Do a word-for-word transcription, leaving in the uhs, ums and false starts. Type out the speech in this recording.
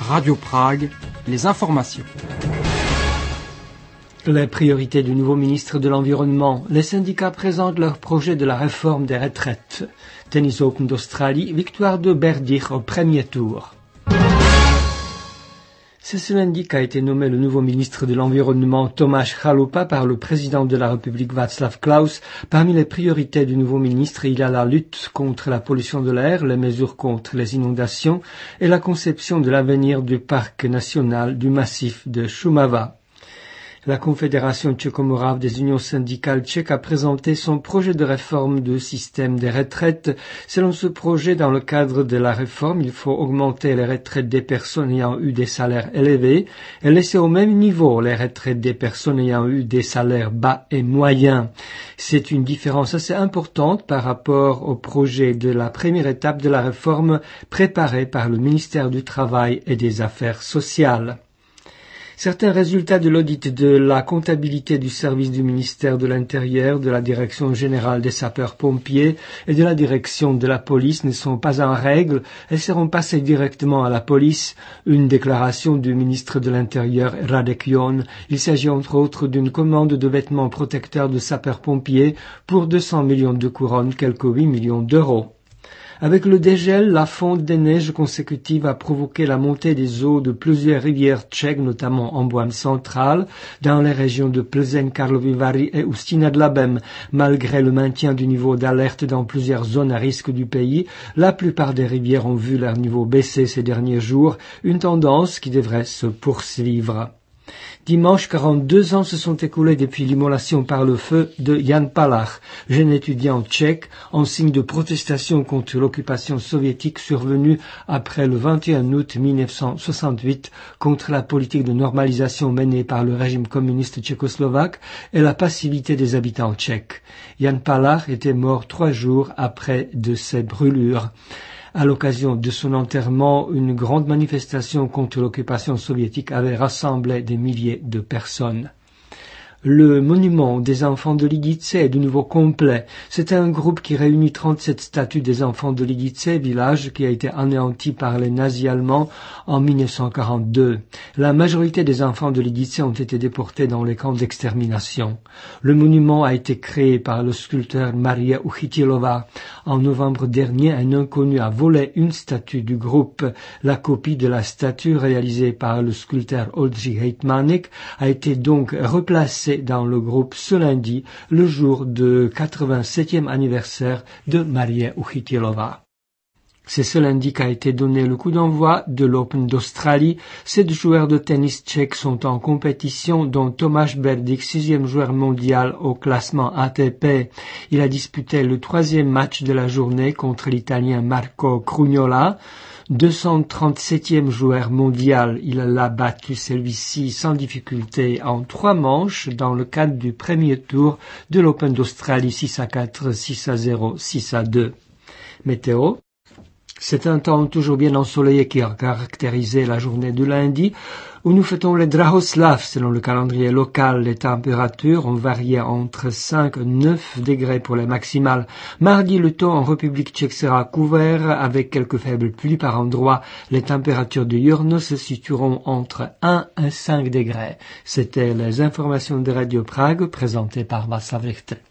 Radio Prague, les informations. Les priorités du nouveau ministre de l'Environnement. Les syndicats présentent leur projet de la réforme des retraites. Tennis Open d'Australie, victoire de Berdych au premier tour. C'est ce lundi qu'a été nommé le nouveau ministre de l'Environnement Tomáš Chalupa par le président de la République Václav Klaus. Parmi les priorités du nouveau ministre, il y a la lutte contre la pollution de l'air, les mesures contre les inondations et la conception de l'avenir du parc national du massif de Šumava. La Confédération tchéco-morave des unions syndicales tchèques a présenté son projet de réforme du système des retraites. Selon ce projet, dans le cadre de la réforme, il faut augmenter les retraites des personnes ayant eu des salaires élevés et laisser au même niveau les retraites des personnes ayant eu des salaires bas et moyens. C'est une différence assez importante par rapport au projet de la première étape de la réforme préparée par le ministère du Travail et des Affaires sociales. Certains résultats de l'audit de la comptabilité du service du ministère de l'Intérieur, de la Direction générale des sapeurs-pompiers et de la Direction de la police ne sont pas en règle et seront passés directement à la police. Une déclaration du ministre de l'Intérieur, Radek Jon. Il s'agit entre autres d'une commande de vêtements protecteurs de sapeurs-pompiers pour deux cents millions de couronnes, quelques huit millions d'euros. Avec le dégel, la fonte des neiges consécutives a provoqué la montée des eaux de plusieurs rivières tchèques, notamment en Bohême centrale, dans les régions de Plzeň, Karlovy Vary et Ústí nad Labem. Malgré le maintien du niveau d'alerte dans plusieurs zones à risque du pays, la plupart des rivières ont vu leur niveau baisser ces derniers jours, une tendance qui devrait se poursuivre. Dimanche, quarante-deux ans se sont écoulés depuis l'immolation par le feu de Jan Palach, jeune étudiant tchèque, en signe de protestation contre l'occupation soviétique survenue après le vingt et un août mille neuf cent soixante-huit contre la politique de normalisation menée par le régime communiste tchécoslovaque et la passivité des habitants tchèques. Jan Palach était mort trois jours après de ces brûlures. À l'occasion de son enterrement, une grande manifestation contre l'occupation soviétique avait rassemblé des milliers de personnes. Le monument des enfants de Lidice est de nouveau complet. C'est un groupe qui réunit trente-sept statues des enfants de Lidice, village qui a été anéanti par les nazis allemands en mille neuf cent quarante-deux. La majorité des enfants de Lidice ont été déportés dans les camps d'extermination. Le monument a été créé par le sculpteur Maria Uchytilova. En novembre dernier, un inconnu a volé une statue du groupe. La copie de la statue réalisée par le sculpteur Oldřich Hejtmanek a été donc replacée dans le groupe ce lundi, le jour du quatre-vingt-septième anniversaire de Maria Uchytilova. C'est ce lundi qu'a été donné le coup d'envoi de l'Open d'Australie. Sept joueurs de tennis tchèques sont en compétition, dont Tomáš Berdych, sixième joueur mondial au classement A T P. Il a disputé le troisième match de la journée contre l'Italien Marco Crugnola, deux cent trente-septième joueur mondial. Il l'a battu celui-ci sans difficulté en trois manches dans le cadre du premier tour de l'Open d'Australie six à quatre, six à zéro, six à deux. Météo. C'est un temps toujours bien ensoleillé qui a caractérisé la journée de lundi, où nous fêtons les Drahoslav. Selon le calendrier local, les températures ont varié entre cinq et neuf degrés pour les maximales. Mardi, le temps en République tchèque sera couvert avec quelques faibles pluies par endroits. Les températures de Jurno se situeront entre un et cinq degrés. C'était les informations de Radio Prague présentées par Václav Richter.